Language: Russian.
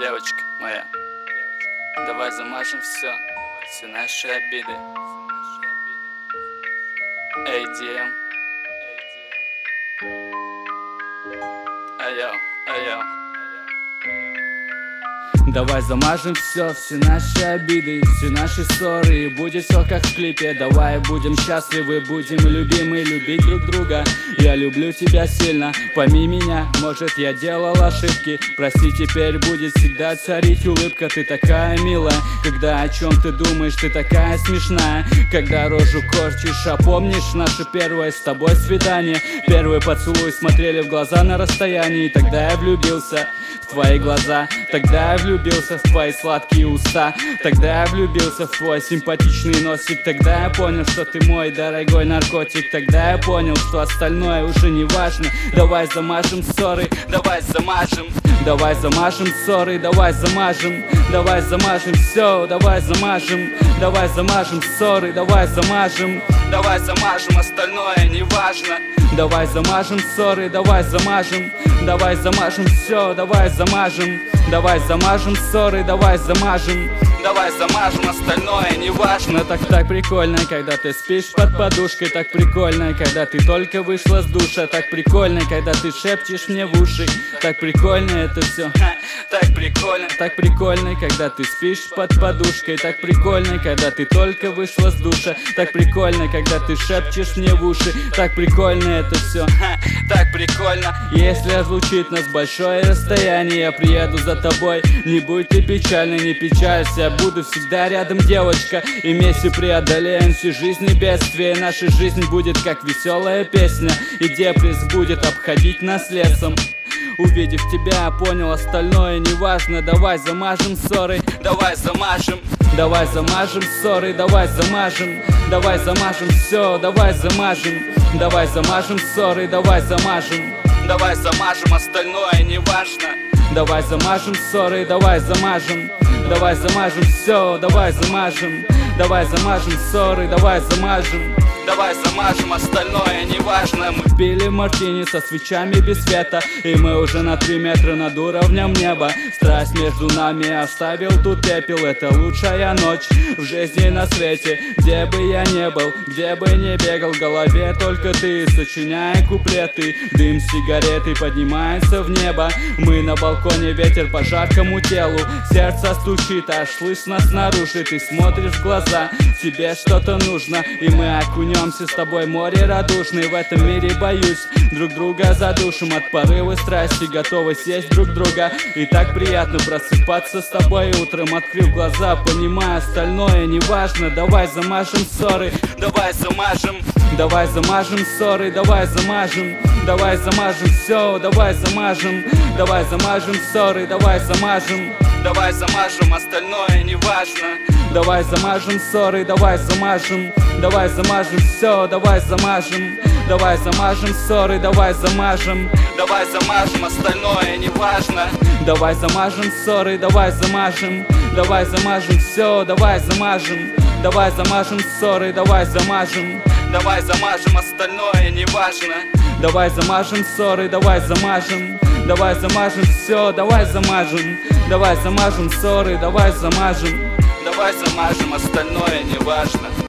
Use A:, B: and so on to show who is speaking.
A: девочка моя, давай замажем все наши обиды. ADM. Айо, айо. Давай замажем все наши обиды, все наши ссоры, и будет все как в клипе. Давай будем счастливы, будем любимы, любить друг друга. Я люблю тебя сильно, пойми меня, может я делал ошибки. Прости, теперь будет всегда царить улыбка. Ты такая милая, когда о чем ты думаешь, ты такая смешная. Когда рожу корчишь, а помнишь наше первое с тобой свидание? Первый поцелуй, смотрели в глаза на расстоянии. Тогда я влюбился в твои глаза, тогда я влюбился в твои сладкие уста, тогда я влюбился в твой симпатичный носик, тогда я понял, что ты мой дорогой наркотик, тогда я понял, что остальное уже не важно. Давай замажем ссоры, давай замажем, давай замажем ссоры, давай замажем, давай замажем все, давай замажем, давай замажем ссоры, давай замажем, давай замажем, остальное не важно. Давай замажем ссоры, давай замажем, давай замажем все, давай замажем, давай замажем ссоры, давай замажем, давай замажем, остальное не важно. Так прикольно, когда ты спишь под подушкой, так прикольно, когда ты только вышла с душа, так прикольно, когда ты шепчешь мне в уши, так прикольно это все, так прикольно, когда ты спишь под подушкой, так прикольно, когда ты только вышла с душа, так прикольно, когда ты шепчешь мне в уши, так прикольно это все, так прикольно. Если разлучит нас большое расстояние, я приеду за тобой, не будь ты печальна, не печалься, буду всегда рядом, девочка, и вместе преодолеем всю жизнь и бедствия. Наша жизнь будет как веселая песня, и депресс будет обходить нас лесом. Увидев тебя, понял, остальное не важно. Давай замажем ссоры, давай замажем, давай замажем ссоры, давай замажем, давай замажем все, давай замажем, давай замажем ссоры, давай замажем, давай замажем, остальное не важно. Давай замажем ссоры, давай замажем, давай замажем все, давай замажем, давай замажем ссоры, давай замажем, давай замажем, остальное не важно. Мы пили мартини со свечами без света, и мы уже на 3 метра над уровнем неба. Страсть между нами оставил тут пепел. Это лучшая ночь в жизни на свете. Где бы я не был, где бы не бегал, в голове только ты, сочиняя куплеты. Дым сигареты поднимается в небо. Мы на балконе, ветер по жаркому телу. Сердце стучит, аж слышно снаружи. Ты смотришь в глаза, тебе что-то нужно, и мы окунемся с тобой в море радушный. В этом мире боюсь, друг друга задушим. От порыва страсти готовы съесть друг друга. И так приятно просыпаться с тобой утром, открыв глаза, понимая, остальное не важно. Давай замажем ссоры, давай замажем, давай замажем ссоры, давай замажем, давай замажем все, давай замажем, давай замажем ссоры, давай замажем, давай замажем, остальное не важно. Давай замажем ссоры, давай замажем, давай замажем все, давай замажем, давай замажем ссоры, давай замажем, давай замажем, остальное не важно. Давай замажем ссоры, давай замажем, давай замажем все, давай замажем, давай замажем ссоры, давай замажем, давай замажем, остальное не важно. Давай замажем ссоры, давай замажем, давай замажем все, давай замажем, давай замажем ссоры, давай замажем, давай замажем, остальное не важно.